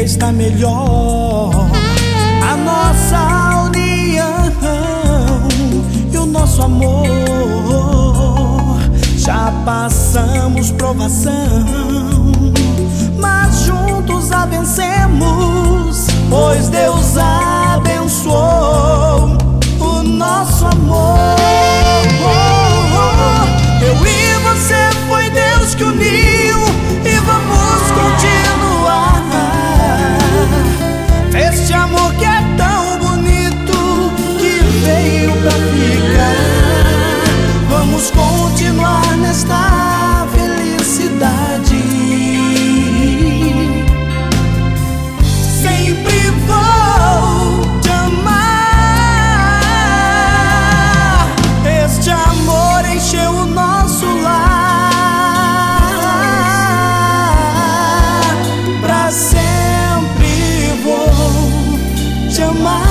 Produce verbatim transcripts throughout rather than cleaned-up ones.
está melhor. A nossa união e o nosso amor, já passamos provação, mas juntos a vencemos, pois Deus abençoou o nosso amor. Eu e você foi Deus que uniu, e vamos continuar. Este amor que é tão bonito, que veio pra ficar. Vamos continuar nesta felicidade. Sempre vou te amar. Este amor encheu o nosso lar. Pra sempre vou te amar.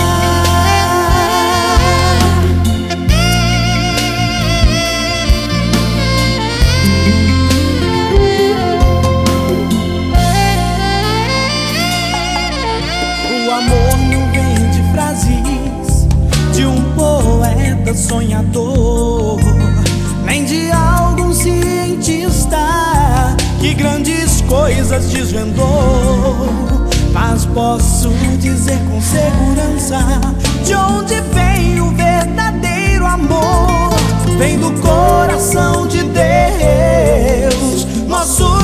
O amor não vem de frases de um poeta sonhador, nem de algum cientista que grandes coisas desvendou. Mas posso dizer com segurança de onde vem o verdadeiro amor. Vem do coração de Deus, nosso